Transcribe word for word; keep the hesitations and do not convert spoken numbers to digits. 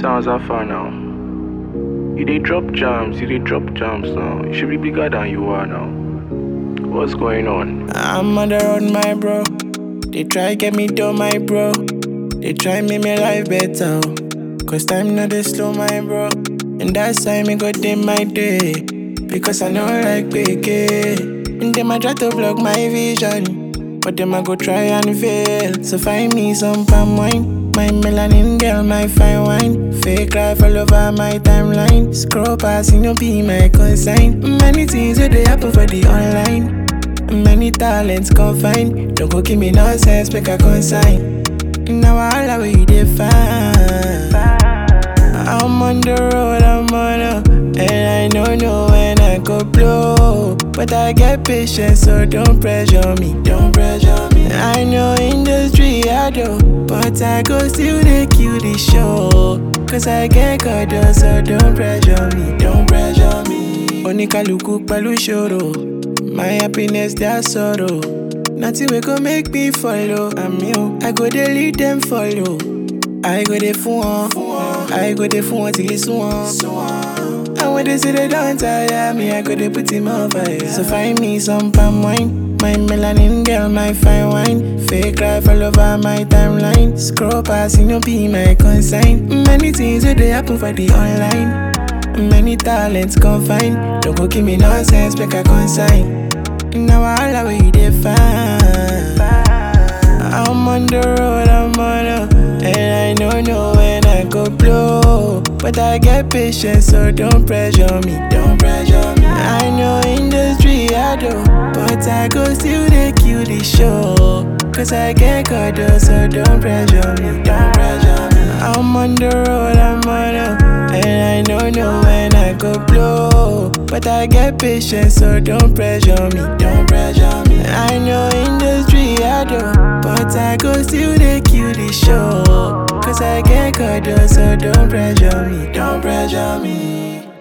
Sounds how far now. You dey drop jams, you dey drop jams now. You should be bigger than you are now. What's going on? I'm on the road, my bro. They try get me down, my bro. They try make me life better. oh. Cause time not dey slow, my bro. And that's why me go day my day. Because I know like big and them I try to block my vision, but them I go try and fail. So find me some palm wine, my melanin girl, my fine wine. Fake life all over my timeline. Scroll past, you know be my consign. Many things where they happen for the online. Many talents confined. Don't go give me nonsense, make a consign. Now all the way they find. I'm on the road, I'm on a, and I don't know when I go blow. But I get patience, so don't pressure me, don't pressure me. I know industry I do, but I go still they kill the show. Cause I get caught up, so don't pressure me, don't pressure me. Onika luku palu shoro, my happiness their sorrow. Nothing will go make me follow. I'm you, I go they lead them follow. I go they fool, I go they fool till it's one. And when they say they don't tire me, I go they put him on fire. So find me some palm wine, my melanin girl, my fine wine. Fake life all over my timeline. Scroll past, you know be my consign. Many things where they happen for the online. Many talents confined. Don't go give me nonsense, make a consign. Now all the way they find. I'm on the road, I'm on a, and I don't know when I go blow. But I get patience, so don't pressure me, don't pressure me. I know industry I do, but I go still they kill the show. Cause I get caught up, so don't pressure me, don't pressure me. I'm on the road, I'm on a, and I don't know when I go blow. But I get patience, so don't pressure me, don't pressure me. I know industry I do, but I go still they kill the show. Cause I get caught up, so don't pressure me, don't pressure me.